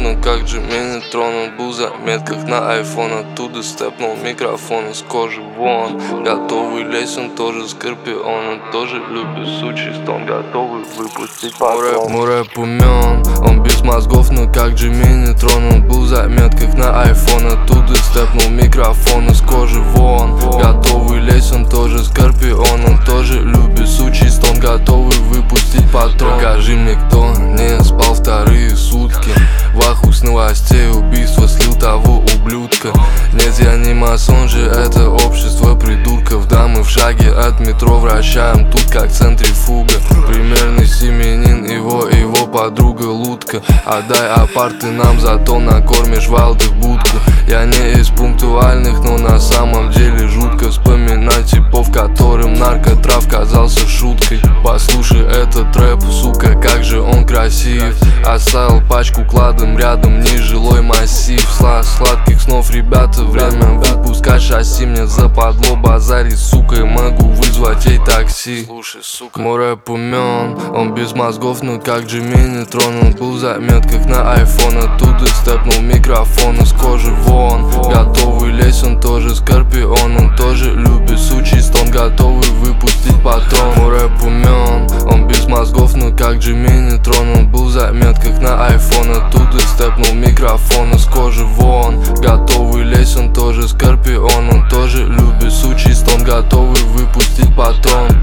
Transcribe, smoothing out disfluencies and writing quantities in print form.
мозгов, как Джимми тронул. Был в заметках на айфон, оттуда степнул микрофон из кожи вон. Готовый лезть, он тоже скорпион, он тоже любит сучий стон, готовый выпустить патрон. Мой рэп умен, он без мозгов, но как Джимми тронул. Был в заметках на айфон, оттуда степнул микрофон из кожи вон. Готовый лезть, он тоже скорпион, он тоже любит сучий стон, готовый выпустить патрон. Покажи мне, кто не спал вторые сутки. В ахуе с новостей убийства слил того ублюдка. Нет, я не масон же, это общество придурков. Да, мы в шаге от метро вращаем тут как центрифуга. Примерный семьянин, его и его подруга Лутка. Отдай апарты нам, зато накормишь Валды будку. Я не из пунктуальных, но на самом деле жутко вспоминать типов, которым наркотрав казался шуткой. Послушай этот рэп, сука, как же он красив. Оставил пачку кладом рядом, нежилой массив. Сладких снов, ребята, время выпускать шасси. Мне западло базарить, сука, и могу вызвать ей такси. Слушай, сука, мой рэп умен, он без мозгов, но как Джимми тронул. Был в заметках на айфон, оттуда степнул микрофон из кожи вон. Готовый лезть, он тоже скорпион, он тоже любит сучий стон, готовый выпустить патрон. Мой рэп умен, он без мозгов, но как Джимми тронул. Был в заметках на айфон, оттуда степнул микрофон из кожи вон. Готовый лезть, он тоже скорпион, он тоже любит сучий стон, готовый выпустить патрон.